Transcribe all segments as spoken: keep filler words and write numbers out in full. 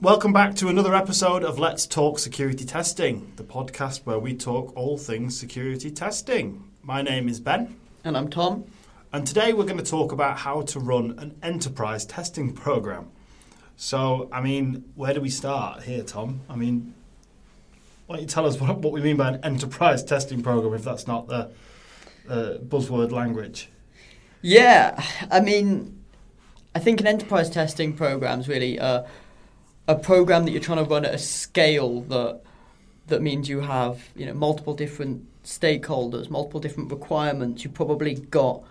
Welcome back to another episode of Let's Talk Security Testing, the podcast where we talk all things security testing. My name is Ben. And I'm Tom. And today we're going to talk about how to run an enterprise testing program. So, I mean, where do we start here, Tom? I mean, why don't you tell us what, what we mean by an enterprise testing program if that's not the uh, buzzword language? Yeah, I mean, I think an enterprise testing program is really uh, a program that you're trying to run at a scale that that means you have, you know, multiple different stakeholders, multiple different requirements. You've probably got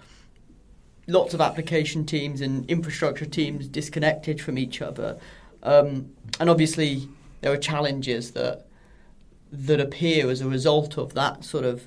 lots of application teams and infrastructure teams disconnected from each other, um, and obviously there are challenges that that appear as a result of that sort of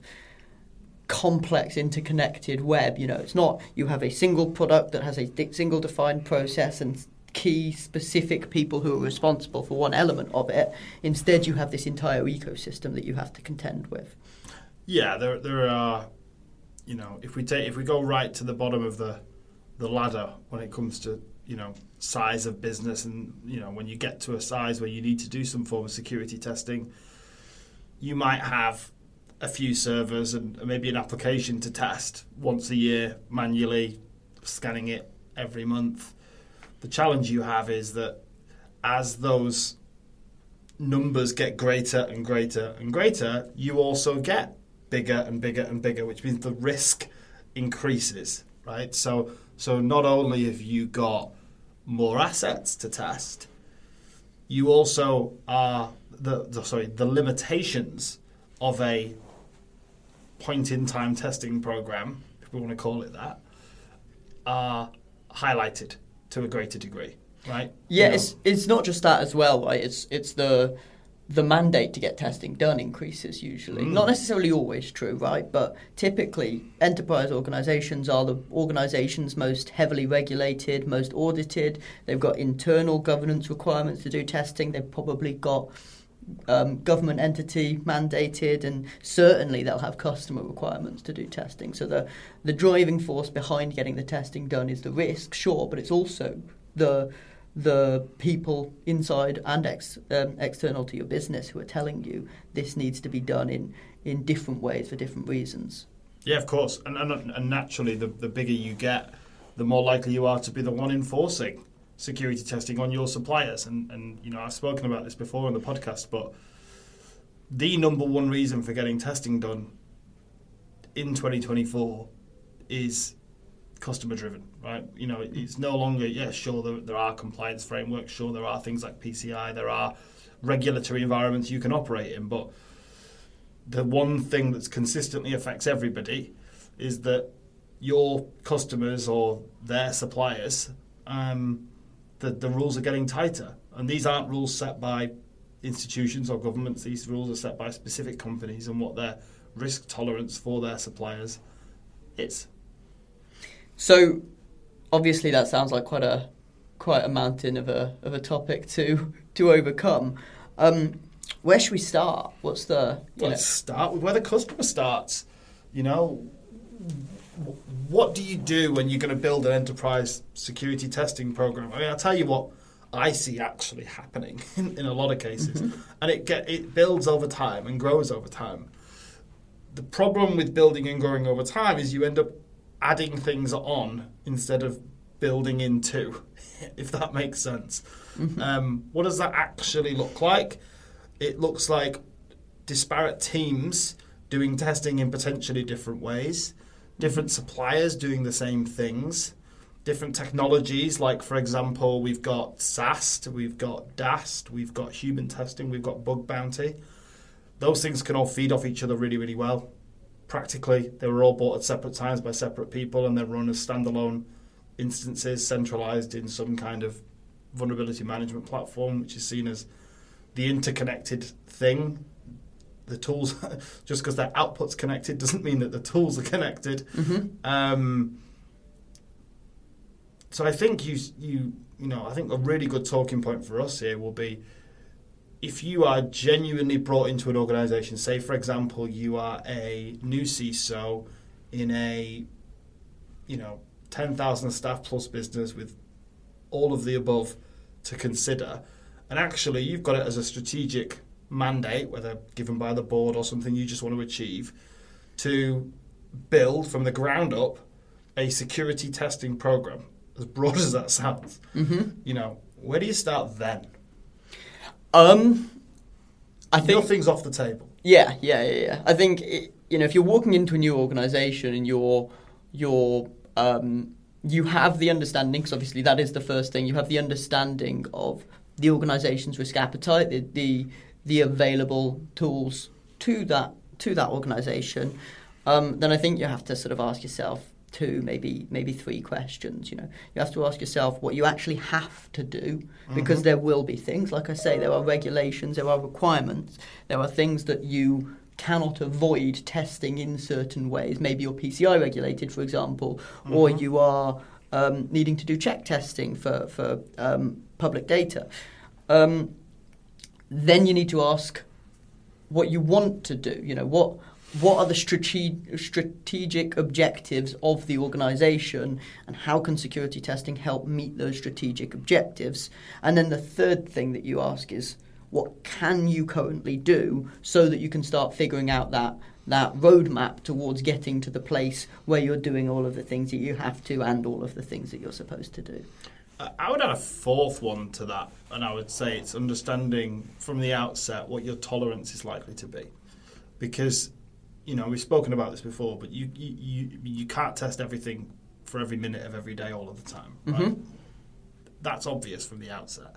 complex interconnected web. You know, it's not you have a single product that has a di- single defined process and key specific people who are responsible for one element of it. Instead, you have this entire ecosystem that you have to contend with. Yeah, there there are, you know, if we take if we go right to the bottom of the the ladder when it comes to, you know, size of business, and, you know, when you get to a size where you need to do some form of security testing, you might have a few servers and maybe an application to test once a year manually, scanning it every month. The challenge you have is that as those numbers get greater and greater and greater, you also get bigger and bigger and bigger, which means the risk increases, right? So, so not only have you got more assets to test, you also are the, the sorry the limitations of a point-in-time testing program, if we want to call it that, are highlighted to a greater degree, right? Yeah, you know. it's it's not just that as well, right? It's it's the the mandate to get testing done increases usually. Mm. Not necessarily always true, right? But typically, enterprise organizations are the organizations most heavily regulated, most audited. They've got internal governance requirements to do testing. They've probably got um, government entity mandated, and certainly they'll have customer requirements to do testing. So the the driving force behind getting the testing done is the risk, sure, but it's also the the people inside and ex, um, external to your business who are telling you this needs to be done in, in different ways for different reasons. Yeah, of course. And, and, and naturally, the, the bigger you get, the more likely you are to be the one enforcing security testing on your suppliers. And, and you know, I've spoken about this before on the podcast, but the number one reason for getting testing done in twenty twenty-four is customer driven, right? You know, it's no longer, yeah, sure, there, there are compliance frameworks, sure, there are things like P C I, there are regulatory environments you can operate in, but the one thing that consistently affects everybody is that your customers or their suppliers, um, the, the rules are getting tighter. And these aren't rules set by institutions or governments, these rules are set by specific companies and what their risk tolerance for their suppliers is. So, obviously, that sounds like quite a quite a mountain of a of a topic to to overcome. Um, where should we start? What's the you Let's know? start with where the customer starts. You know, what do you do when you're going to build an enterprise security testing program? I mean, I'll tell you what I see actually happening in, in a lot of cases, mm-hmm. and it get it builds over time and grows over time. The problem with building and growing over time is you end up adding things on instead of building into, if that makes sense. Mm-hmm. Um, what does that actually look like? It looks like disparate teams doing testing in potentially different ways, different suppliers doing the same things, different technologies, like, for example, we've got SAST, we've got DAST, we've got human testing, we've got bug bounty. Those things can all feed off each other really, really well. Practically, they were all bought at separate times by separate people, and they're run as standalone instances, centralized in some kind of vulnerability management platform, which is seen as the interconnected thing. The tools, just because their output's connected, doesn't mean that the tools are connected. Mm-hmm. Um, so I think you, you, you know, I think a really good talking point for us here will be, if you are genuinely brought into an organization, say, for example, you are a new C I S O in a, you know, ten thousand staff plus business with all of the above to consider, and actually you've got it as a strategic mandate, whether given by the board or something you just want to achieve, to build from the ground up a security testing program, as broad as that sounds. Mm-hmm. You know, where do you start then? Um, I think nothing's off the table. Yeah, yeah, yeah. yeah. I think it, you know, if you're walking into a new organisation and you're you're um, you have the understanding, because obviously that is the first thing. You have the understanding of the organisation's risk appetite, the, the the available tools to that to that organisation. Um, then I think you have to sort of ask yourself two, maybe maybe three questions. You know, you have to ask yourself what you actually have to do, because mm-hmm. there will be things, like I say, there are regulations, there are requirements, there are things that you cannot avoid testing in certain ways. Maybe you're P C I regulated, for example, mm-hmm. or you are um, needing to do check testing for for um, public data. Um, then you need to ask what you want to do. You know, what. What are the strate- strategic objectives of the organisation, and how can security testing help meet those strategic objectives? And then the third thing that you ask is, what can you currently do so that you can start figuring out that that roadmap towards getting to the place where you're doing all of the things that you have to and all of the things that you're supposed to do? I would add a fourth one to that, and I would say it's understanding from the outset what your tolerance is likely to be. Because you know, we've spoken about this before, but you, you you you can't test everything for every minute of every day all of the time, right? Mm-hmm. That's obvious from the outset.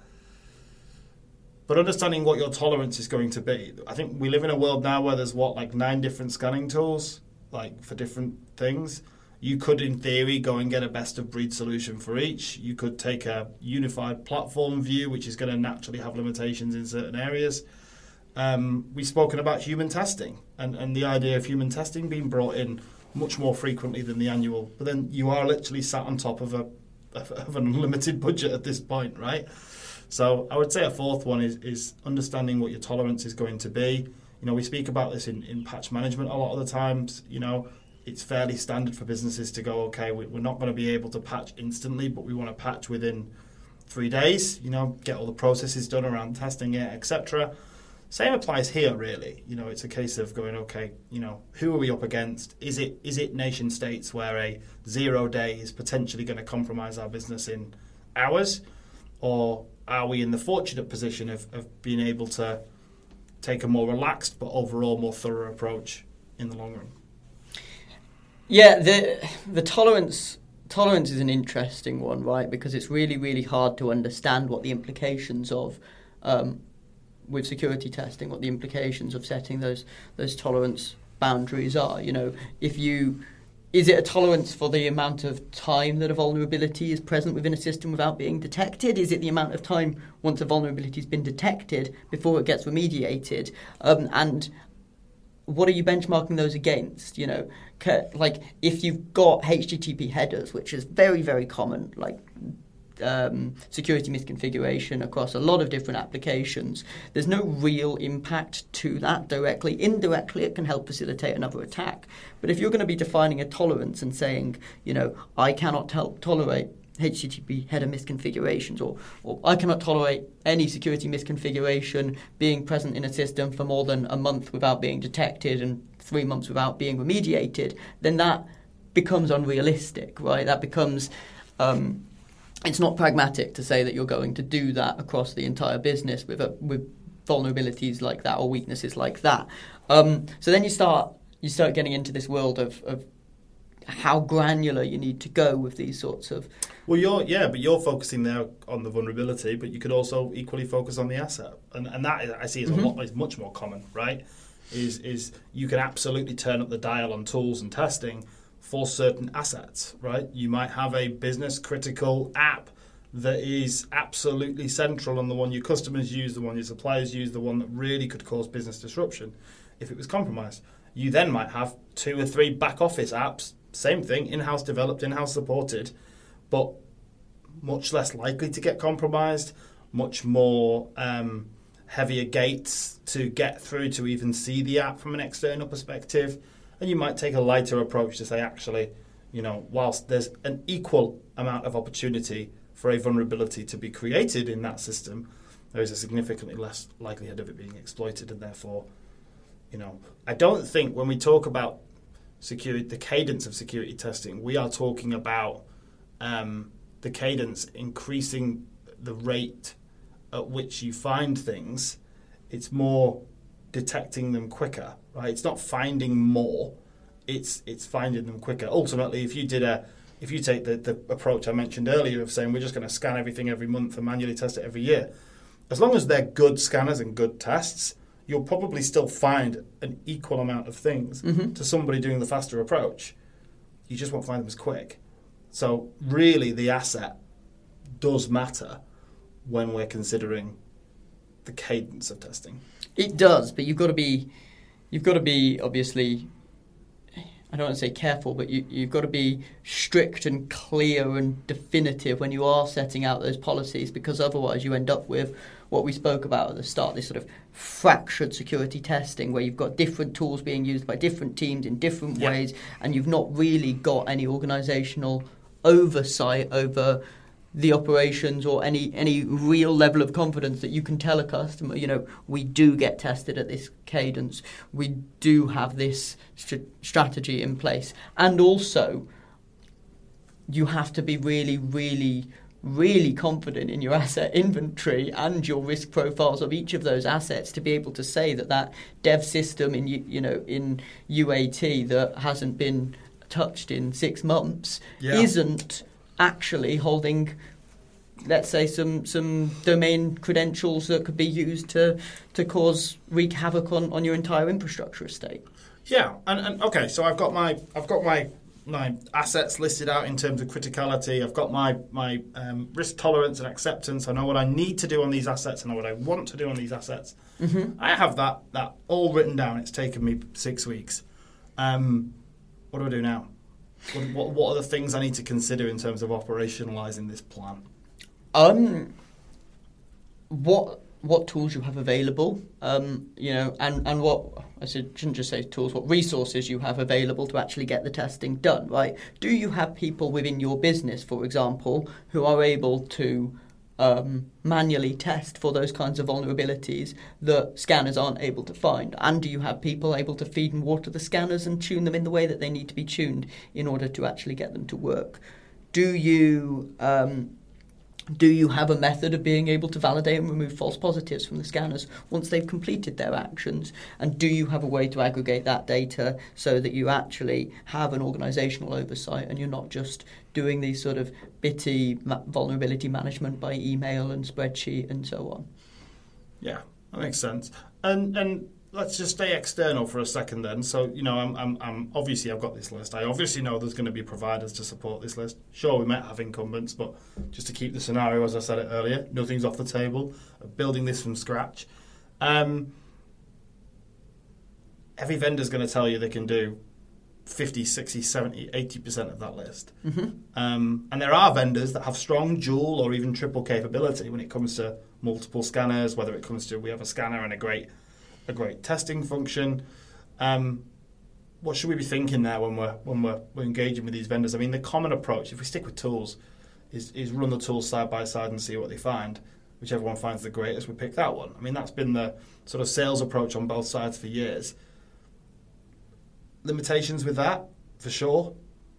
But understanding what your tolerance is going to be. I think we live in a world now where there's, what, like nine different scanning tools, like for different things. You could, in theory, go and get a best-of-breed solution for each. You could take a unified platform view, which is going to naturally have limitations in certain areas. Um, we've spoken about human testing and, and the idea of human testing being brought in much more frequently than the annual. But then you are literally sat on top of a of an unlimited budget at this point, right? So I would say a fourth one is, is understanding what your tolerance is going to be. You know, we speak about this in, in patch management a lot of the times. You know, it's fairly standard for businesses to go, okay, we, we're not going to be able to patch instantly, but we want to patch within three days, you know, get all the processes done around testing it, et cetera. Same applies here, really. You know, it's a case of going, okay, you know, who are we up against? Is it is it nation states where a zero day is potentially going to compromise our business in hours? Or are we in the fortunate position of, of being able to take a more relaxed but overall more thorough approach in the long run? Yeah, the the tolerance tolerance is an interesting one, right? Because it's really, really hard to understand what the implications of um, with security testing, what the implications of setting those those tolerance boundaries are. You know, if you is it a tolerance for the amount of time that a vulnerability is present within a system without being detected? Is it the amount of time once a vulnerability has been detected before it gets remediated? Um, and what are you benchmarking those against? You know, like if you've got H T T P headers, which is very, very common, like Um, security misconfiguration across a lot of different applications, there's no real impact to that directly. Indirectly, it can help facilitate another attack. But if you're going to be defining a tolerance and saying, you know, I cannot tel- tolerate H T T P header misconfigurations, or, or I cannot tolerate any security misconfiguration being present in a system for more than a month without being detected and three months without being remediated, then that becomes unrealistic, right? That becomes... Um, It's not pragmatic to say that you're going to do that across the entire business with a, with vulnerabilities like that or weaknesses like that. Um, so then you start you start getting into this world of, of how granular you need to go with these sorts of. Well, you're yeah, but you're focusing there on the vulnerability, but you could also equally focus on the asset, and and that I see is mm-hmm. a lot is much more common, right? Is is you can absolutely turn up the dial on tools and testing for certain assets, right? You might have a business critical app that is absolutely central and the one your customers use, the one your suppliers use, the one that really could cause business disruption if it was compromised. You then might have two or three back office apps, same thing, in-house developed, in-house supported, but much less likely to get compromised, much more um, heavier gates to get through to even see the app from an external perspective. And you might take a lighter approach to say, actually, you know, whilst there's an equal amount of opportunity for a vulnerability to be created in that system, there is a significantly less likelihood of it being exploited, and therefore, you know, I don't think when we talk about security, the cadence of security testing, we are talking about um, the cadence increasing the rate at which you find things. It's more detecting them quicker, right? It's not finding more, it's it's finding them quicker. Ultimately, if you did a if you take the, the approach I mentioned earlier of saying we're just going to scan everything every month and manually test it every year, as long as they're good scanners and good tests, you'll probably still find an equal amount of things mm-hmm. to somebody doing the faster approach. You just won't find them as quick. So really the asset does matter when we're considering the cadence of testing. It does, but you've got to be, you've got to be obviously, I don't want to say careful, but you, you've got to be strict and clear and definitive when you are setting out those policies, because otherwise you end up with what we spoke about at the start, this sort of fractured security testing where you've got different tools being used by different teams in different yeah. ways, and you've not really got any organisational oversight over the operations or any any real level of confidence that you can tell a customer, you know, we do get tested at this cadence, we do have this st- strategy in place. And also, you have to be really, really, really confident in your asset inventory and your risk profiles of each of those assets to be able to say that that dev system in, you know, in U A T that hasn't been touched in six months yeah. isn't actually holding, let's say, some some domain credentials that could be used to to cause wreak havoc on, on your entire infrastructure estate. Yeah, and, and okay, so I've got my I've got my my assets listed out in terms of criticality. I've got my my um, risk tolerance and acceptance. I know what I need to do on these assets. I know what I want to do on these assets. Mm-hmm. I have that that all written down. It's taken me six weeks. Um, what do I do now? What, what, what are the things I need to consider in terms of operationalising this plan? Um, what what tools you have available, um, you know, and, and what, I shouldn't just say tools, what resources you have available to actually get the testing done, right? Do you have people within your business, for example, who are able to um, manually test for those kinds of vulnerabilities that scanners aren't able to find? And do you have people able to feed and water the scanners and tune them in the way that they need to be tuned in order to actually get them to work? Do you... Um, Do you have a method of being able to validate and remove false positives from the scanners once they've completed their actions? And do you have a way to aggregate that data so that you actually have an organisational oversight and you're not just doing these sort of bitty ma- vulnerability management by email and spreadsheet and so on? Yeah, that makes sense. And and let's just stay external for a second then. So, you know, I'm, I'm, I'm obviously I've got this list. I obviously know there's going to be providers to support this list. Sure, we might have incumbents, but just to keep the scenario, as I said it earlier, nothing's off the table. Building this from scratch. Um, every vendor's going to tell you they can do fifty, sixty, seventy, eighty percent of that list. Mm-hmm. Um, and there are vendors that have strong dual or even triple capability when it comes to multiple scanners, whether it comes to we have a scanner and a great a great testing function. Um, what should we be thinking there when we're when we're, we're engaging with these vendors? I mean, the common approach, if we stick with tools, is is run the tools side by side and see what they find. Whichever one finds the greatest, we pick that one. I mean, that's been the sort of sales approach on both sides for years. Limitations with that, for sure.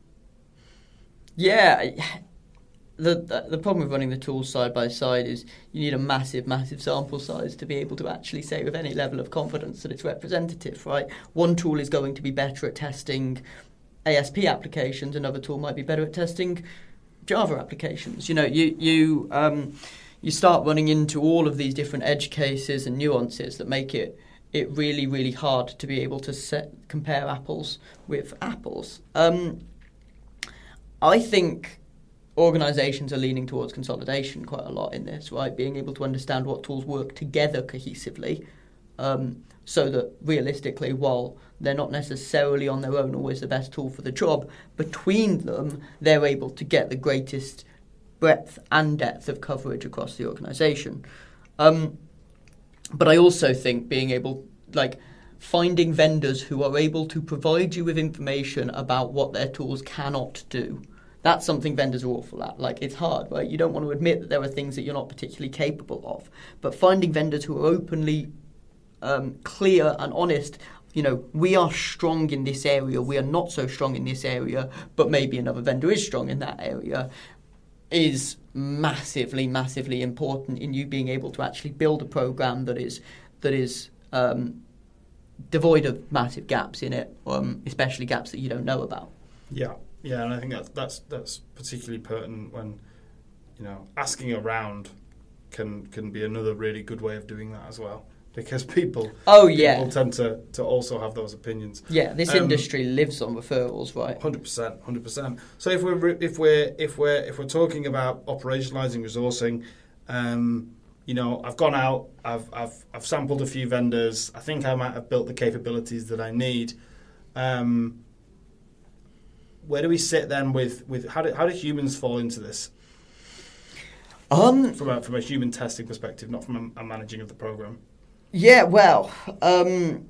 Yeah. The the problem with running the tools side by side is you need a massive, massive sample size to be able to actually say with any level of confidence that it's representative, right? One tool is going to be better at testing A S P applications, another tool might be better at testing Java applications. You know, you you um, you start running into all of these different edge cases and nuances that make it it really, really hard to be able to set, compare apples with apples. Um, I think organisations are leaning towards consolidation quite a lot in this, right? Being able to understand what tools work together cohesively, um, so that realistically, while they're not necessarily on their own always the best tool for the job, between them, they're able to get the greatest breadth and depth of coverage across the organisation. Um, but I also think being able, like, finding vendors who are able to provide you with information about what their tools cannot do. That's something vendors are awful at. Like, it's hard, right? You don't want to admit that there are things that you're not particularly capable of. But finding vendors who are openly um, clear and honest, you know, we are strong in this area, we are not so strong in this area, but maybe another vendor is strong in that area, is massively, massively important in you being able to actually build a program that is that is um, devoid of massive gaps in it, um, especially gaps that you don't know about. Yeah, yeah, and I think that's that's that's particularly pertinent when, you know, asking around can can be another really good way of doing that as well. Because people, oh yeah, people tend to, to also have those opinions. Yeah, this um, industry lives on referrals, right? Hundred percent, hundred percent. So if we're if we're if we're if we're talking about operationalizing resourcing, um, you know, I've gone out, I've I've I've sampled a few vendors. I think I might have built the capabilities that I need. Um, where do we sit then with with how do how do humans fall into this? Um, from a from a human testing perspective, not from a, a managing of the program. Yeah, well, um,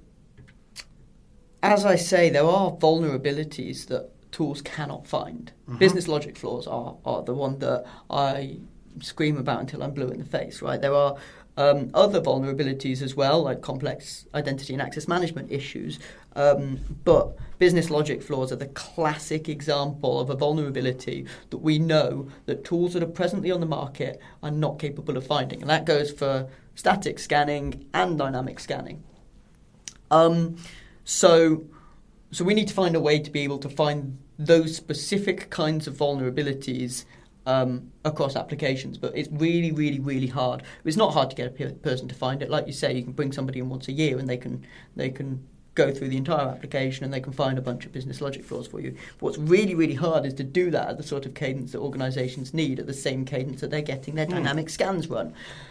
as I say, there are vulnerabilities that tools cannot find. Mm-hmm. Business logic flaws are, are the one that I scream about until I'm blue in the face, right? There are um, other vulnerabilities as well, like complex identity and access management issues, um, but business logic flaws are the classic example of a vulnerability that we know that tools that are presently on the market are not capable of finding, and that goes for static scanning and dynamic scanning. Um, so, so we need to find a way to be able to find those specific kinds of vulnerabilities um, across applications. But it's really, really, really hard. It's not hard to get a pe- person to find it. Like you say, you can bring somebody in once a year and they can they can go through the entire application and they can find a bunch of business logic flaws for you. But what's really, really hard is to do that at the sort of cadence that organisations need, at the same cadence that they're getting their mm. dynamic scans run.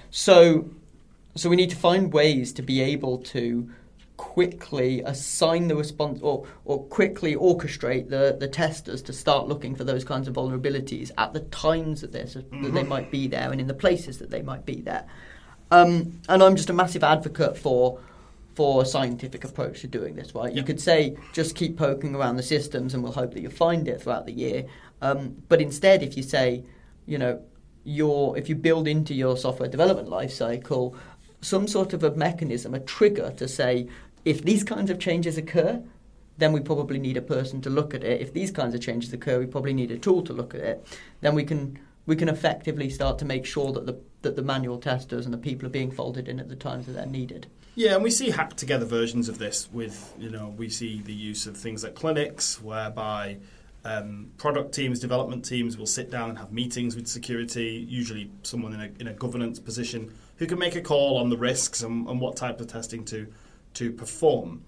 So. So we need to find ways to be able to quickly assign the response or, or quickly orchestrate the, the testers to start looking for those kinds of vulnerabilities at the times that, mm-hmm. that they might be there and in the places that they might be there. Um, and I'm just a massive advocate for for a scientific approach to doing this, right? Yeah. You could say, just keep poking around the systems and we'll hope that you find it throughout the year. Um, but instead, if you say, you know, your if you build into your software development lifecycle some sort of a mechanism, a trigger to say, if these kinds of changes occur, then we probably need a person to look at it. If these kinds of changes occur, we probably need a tool to look at it. Then we can we can effectively start to make sure that the that the manual testers and the people are being folded in at the times that they're needed. Yeah, and we see hacked together versions of this with, you know, we see the use of things like clinics, whereby um, product teams, development teams will sit down and have meetings with security, usually someone in a in a governance position, who can make a call on the risks and, and what type of testing to to perform.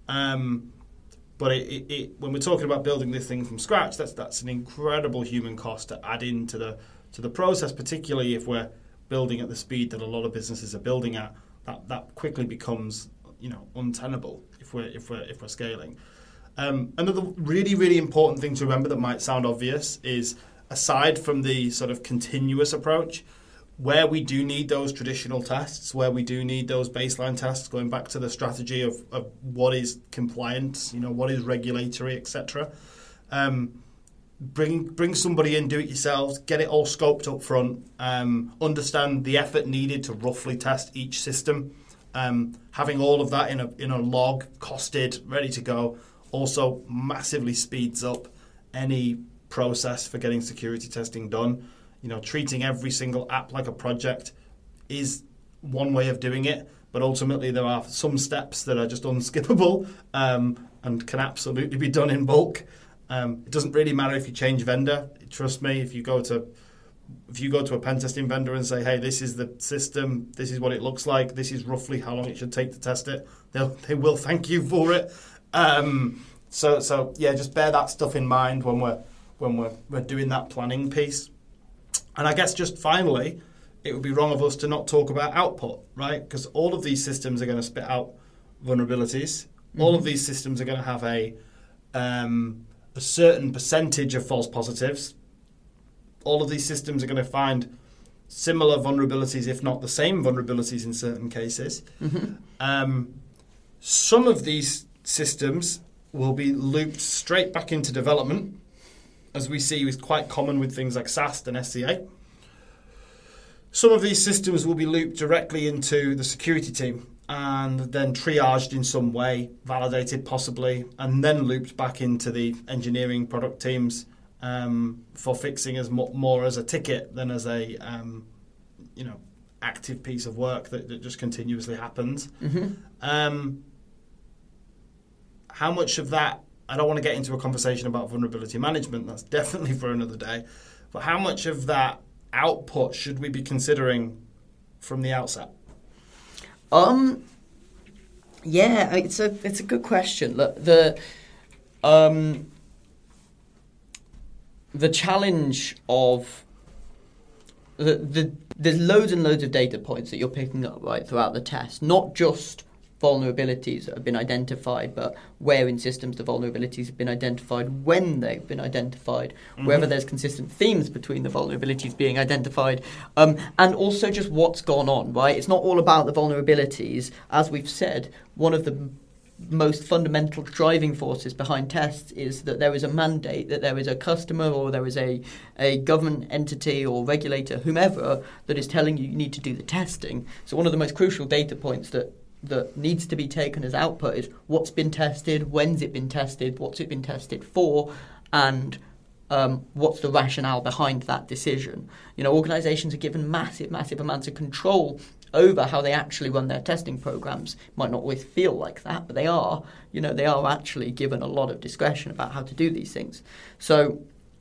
Um, but it, it, it, when we're talking about building this thing from scratch, that's that's an incredible human cost to add into the to the process, particularly if we're building at the speed that a lot of businesses are building at. That that quickly becomes, you know, untenable if we're if we're if we're scaling. Um, another really really important thing to remember that might sound obvious is, aside from the sort of continuous approach, where we do need those traditional tests, where we do need those baseline tests, going back to the strategy of, of what is compliance, you know, what is regulatory, et cetera. Um, bring bring somebody in, do it yourselves, get it all scoped up front, um, understand the effort needed to roughly test each system. Um, having all of that in a in a log, costed, ready to go, also massively speeds up any process for getting security testing done. You know, treating every single app like a project is one way of doing it, but ultimately there are some steps that are just unskippable um, and can absolutely be done in bulk. Um, it doesn't really matter if you change vendor. Trust me, if you go to if you go to a pen testing vendor and say, "Hey, this is the system. This is what it looks like. This is roughly how long it should take to test it," they'll they will thank you for it. Um, so so yeah, just bear that stuff in mind when we're when we're we're doing that planning piece. And I guess just finally, it would be wrong of us to not talk about output, right? Because all of these systems are going to spit out vulnerabilities. Mm-hmm. All of these systems are going to have a um, a certain percentage of false positives. All of these systems are going to find similar vulnerabilities, if not the same vulnerabilities in certain cases. Mm-hmm. Um, some of these systems will be looped straight back into development. as we see is quite common with things like SAST and S C A. Some of these systems will be looped directly into the security team and then triaged in some way, validated possibly, and then looped back into the engineering product teams um, for fixing as mo- more as a ticket than as a um, you know active piece of work that, that just continuously happens. Mm-hmm. Um, how much of that, I don't want to get into a conversation about vulnerability management, that's definitely for another day, but how much of that output should we be considering from the outset? Um, yeah, it's a it's a good question. Look, the um, the challenge of the, the there's loads and loads of data points that you're picking up right throughout the test, not just vulnerabilities that have been identified, but where in systems the vulnerabilities have been identified, when they've been identified, mm-hmm. whether there's consistent themes between the vulnerabilities being identified, um, and also just what's gone on, right? It's not all about the vulnerabilities. As we've said, one of the most fundamental driving forces behind tests is that there is a mandate, that there is a customer or there is a, a government entity or regulator, whomever, that is telling you you need to do the testing. So one of the most crucial data points that that needs to be taken as output is what's been tested, when's it been tested, what's it been tested for, and um, what's the rationale behind that decision. You know, organisations are given massive, massive amounts of control over how they actually run their testing programs. Might not always feel like that, but they are. You know, they are actually given a lot of discretion about how to do these things. So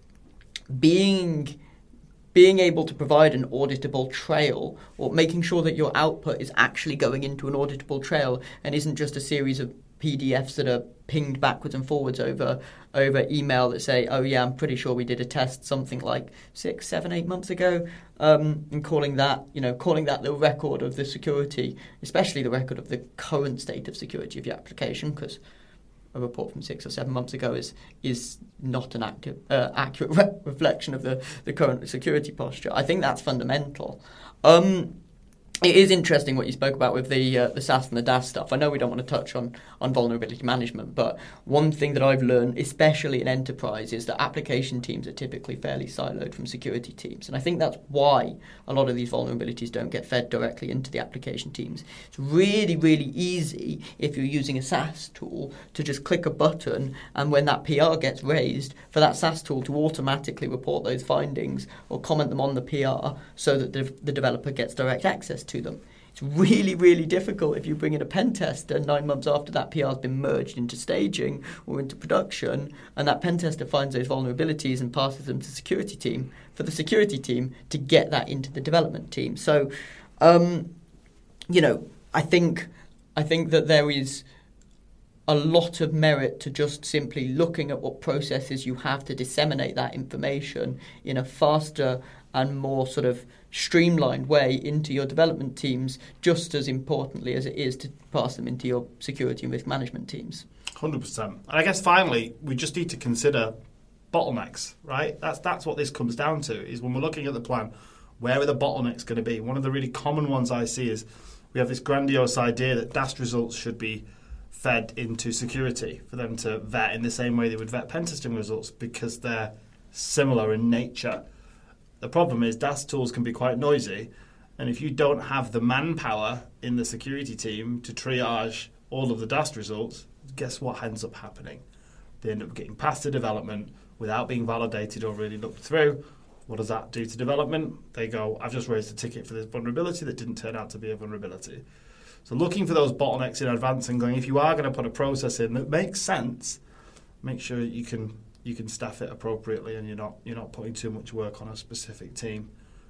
being being able to provide an auditable trail, or making sure that your output is actually going into an auditable trail and isn't just a series of P D Fs that are pinged backwards and forwards over over email that say, oh yeah, I'm pretty sure we did a test something like six, seven, eight months ago, um, and calling that, you know, calling that the record of the security, especially the record of the current state of security of your application, because a report from six or seven months ago is is not an active, uh, accurate re- reflection of the, the current security posture. I think that's fundamental. Um, it is interesting what you spoke about with the uh, the SAST and the DAST stuff. I know we don't want to touch on, on vulnerability management, but one thing that I've learned, especially in enterprise, is that application teams are typically fairly siloed from security teams. And I think that's why a lot of these vulnerabilities don't get fed directly into the application teams. It's really, really easy if you're using a SaaS tool to just click a button, and when that P R gets raised, for that SaaS tool to automatically report those findings or comment them on the P R so that the, the developer gets direct access to them. It's really, really difficult if you bring in a pen tester nine months after that P R has been merged into staging or into production, and that pen tester finds those vulnerabilities and passes them to the security team, for the security team to get that into the development team. So, um, you know, I think I think that there is a lot of merit to just simply looking at what processes you have to disseminate that information in a faster and more sort of streamlined way into your development teams, just as importantly as it is to pass them into your security and risk management teams. one hundred percent. And I guess finally, we just need to consider bottlenecks, right? That's that's what this comes down to, is when we're looking at the plan, where are the bottlenecks going to be? One of the really common ones I see is we have this grandiose idea that DAST results should be fed into security for them to vet in the same way they would vet pen testing results, because they're similar in nature. The problem is DAST tools can be quite noisy, and if you don't have the manpower in the security team to triage all of the DAST results, guess what ends up happening? They end up getting past the development without being validated or really looked through. What does that do to development? They go, I've just raised a ticket for this vulnerability that didn't turn out to be a vulnerability. So looking for those bottlenecks in advance and going, if you are going to put a process in that makes sense, make sure you can you can staff it appropriately, and you're not you're not putting too much work on a specific team.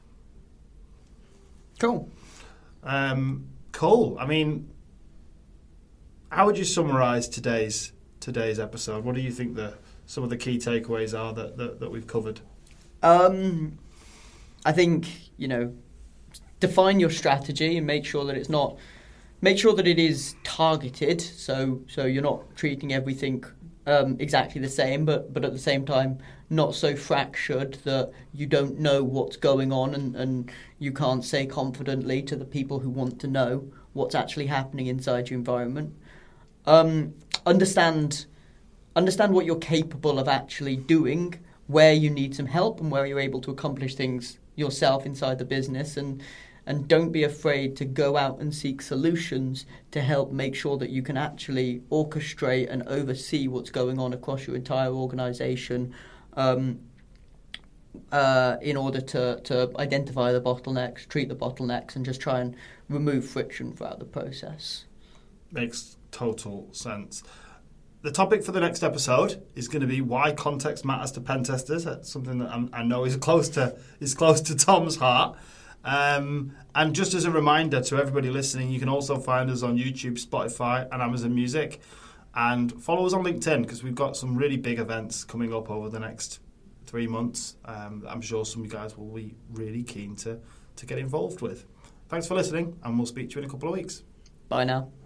Cool. Um, cool. I mean, how would you summarise today's today's episode? What do you think the some of the key takeaways are that that, that we've covered? Um, I think, you know, define your strategy and make sure that it's not. Make sure that it is targeted, so so you're not treating everything um, exactly the same, but, but at the same time not so fractured that you don't know what's going on, and, and you can't say confidently to the people who want to know what's actually happening inside your environment. Um, understand understand what you're capable of actually doing where you need some help and where you're able to accomplish things yourself inside the business, and and don't be afraid to go out and seek solutions to help make sure that you can actually orchestrate and oversee what's going on across your entire organization, um, uh, in order to, to identify the bottlenecks, treat the bottlenecks, and just try and remove friction throughout the process. Makes total sense. The topic for the next episode is going to be why context matters to pen testers. That's something that I'm, I know is close to is close to Tom's heart. Um, and just as a reminder to everybody listening, you can also find us on YouTube, Spotify, and Amazon Music. And follow us on LinkedIn, because we've got some really big events coming up over the next three months. Um, I'm sure some of you guys will be really keen to, to get involved with. Thanks for listening, and we'll speak to you in a couple of weeks. Bye now.